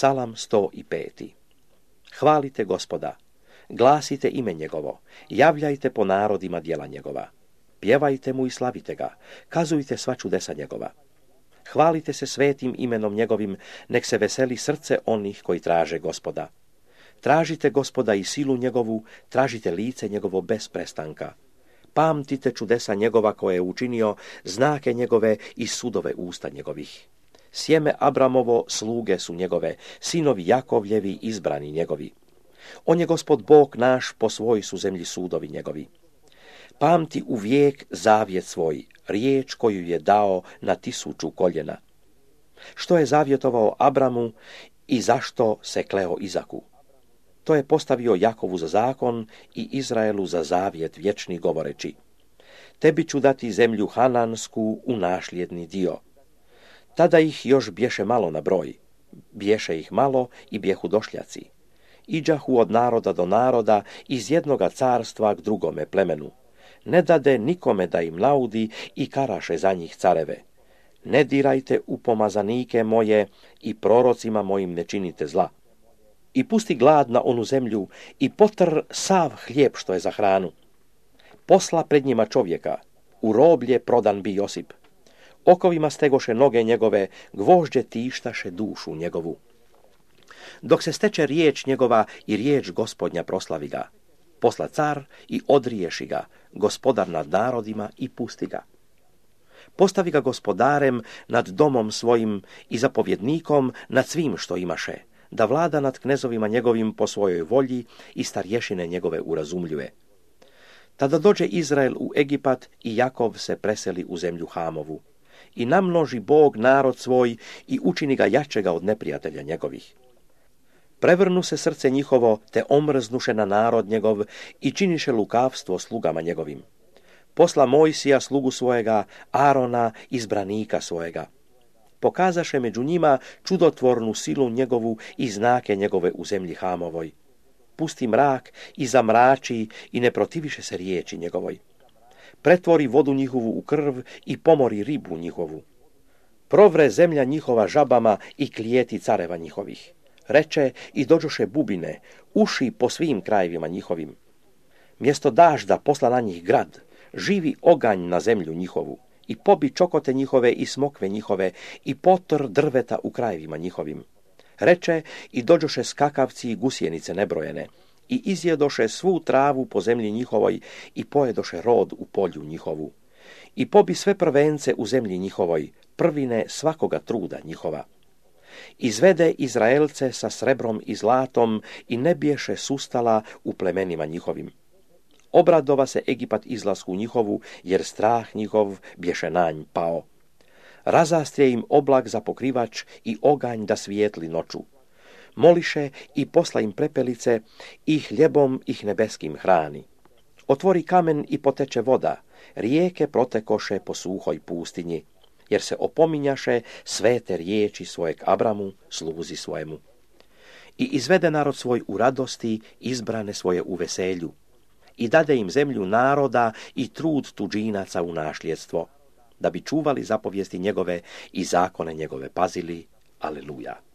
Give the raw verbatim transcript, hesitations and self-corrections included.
Psalam sto pet. Hvalite Gospoda, glasite ime njegovo, javljajte po narodima djela njegova. Pjevajte mu i slavite ga, kazujte sva čudesa njegova. Hvalite se svetim imenom njegovim, nek se veseli srce onih koji traže Gospoda. Tražite Gospoda i silu njegovu, tražite lice njegovo bez prestanka. Pamtite čudesa njegova koje je učinio, znake njegove i sudove usta njegovih. Sjeme Abramovo sluge su njegove, sinovi Jakovljevi izbrani njegovi. On je Gospod Bog naš, po svoj su zemlji sudovi njegovi. Pamti uvijek zavjet svoj, riječ koju je dao na tisuću koljena. Što je zavjetovao Abramu i zašto se kleo Izaku? To je postavio Jakovu za zakon i Izraelu za zavjet vječni govoreći: tebi ću dati zemlju Hanansku u našljedni dio. Tada ih još bješe malo na broj, bješe ih malo i bjehu došljaci. Iđahu od naroda do naroda, iz jednoga carstva k drugome plemenu. Ne dade nikome da im naudi i karaše za njih careve. Ne dirajte u pomazanike moje i prorocima mojim ne činite zla. I pusti glad na onu zemlju i potr sav hlijeb što je za hranu. Posla pred njima čovjeka, u roblje prodan bi Josip. Okovima stegoše noge njegove, gvožđe tištaše dušu njegovu. Dok se steče riječ njegova i riječ Gospodnja proslavi ga. Posla car i odriješi ga, gospodar nad narodima i pusti ga. Postavi ga gospodarem nad domom svojim i zapovjednikom nad svim što imaše, da vlada nad knezovima njegovim po svojoj volji i starješine njegove urazumljive. Tada dođe Izrael u Egipat i Jakov se preseli u zemlju Hamovu. I namnoži Bog narod svoj i učini ga jačega od neprijatelja njegovih. Prevrnu se srce njihovo, te omrznuše na narod njegov i činiše lukavstvo slugama njegovim. Posla Mojsija slugu svojega, Arona izbranika svojega. Pokazaše među njima čudotvornu silu njegovu i znake njegove u zemlji Hamovoj. Pusti mrak i zamrači i ne protiviše se riječi njegovoj. Pretvori vodu njihovu u krv i pomori ribu njihovu. Provre zemlja njihova žabama i klijeti careva njihovih. Reče i dođoše bubine, uši po svim krajevima njihovim. Mjesto dažda posla na njih grad, živi oganj na zemlju njihovu. I pobi čokote njihove i smokve njihove i potr drveta u krajevima njihovim. Reče i dođoše skakavci i gusjenice nebrojene. I izjedoše svu travu po zemlji njihovoj i pojedoše rod u polju njihovu. I pobi sve prvence u zemlji njihovoj, prvine svakoga truda njihova. Izvede Izraelce sa srebrom i zlatom i ne biješe sustala u plemenima njihovim. Obradova se Egipat izlasku njihovu, jer strah njihov bješe na nj pao. Razastrije im oblak za pokrivač i oganj da svijetli noću. Moliše i posla im prepelice i hljebom ih nebeskim hrani. Otvori kamen i poteče voda, rijeke protekoše po suhoj pustinji, jer se opominjaše svete riječi svojeg Abramu, sluzi svojemu. I izvede narod svoj u radosti, izbrane svoje u veselju. I dade im zemlju naroda i trud tuđinaca u našljedstvo, da bi čuvali zapovijesti njegove i zakone njegove pazili. Aleluja.